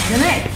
Good night.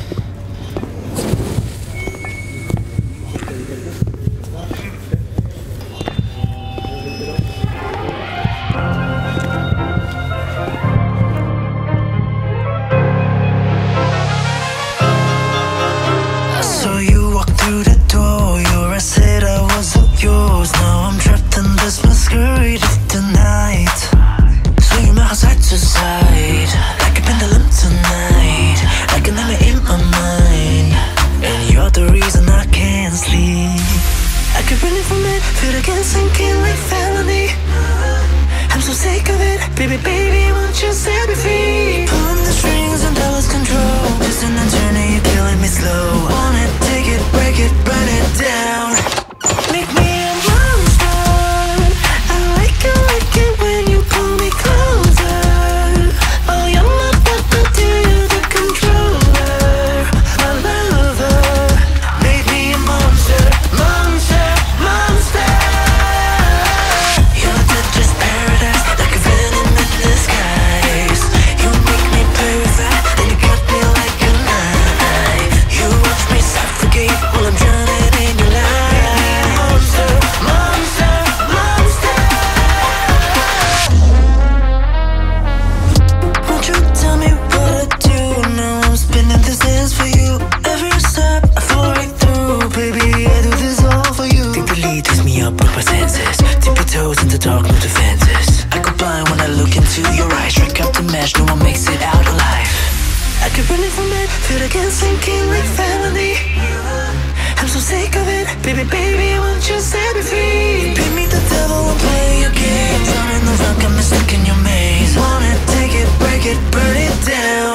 So you walked through the door, you're a said I was all yours. Now I'm trapped in this masquerade of the night. Swinging my heart side to side, like a pendulum tonight, like an enemy in my mind. And you're the reason I can't sleep. I keep running from it, feel again sinking like felony. I'm so sick of it, baby, baby, won't you set me free? Pulling the strings and I lost control. Twisting and turning, you're killing me slow. Wanna take it, break it, burn it down. Make me a monster. I like it when you pull me closer. Oh, you're my puppet, you're the controller. My lover, make me a monster, monster, monster. You're the just paradise, like a venom in disguise. You make me purified, and you cut me like a knife. You watch me suffocate while I'm drowning in your light. Monster, monster, monster. Won't you tell me what to do? Now I'm spinning this dance for you. Every step I fall right through, baby, I do this all for you. Think the lead takes me up with my senses. Dip your toes in the dark, no defenses. I go blind when I look into your eyes. Strike out the match, no one makes it out alive. I keep running from it, feel again sinking like felony. I'm so sick of it, baby, baby, won't you set me free? Pay me the devil and play your game. Running the rock, I'm stuck in your maze. Wanna take it, break it, burn it down.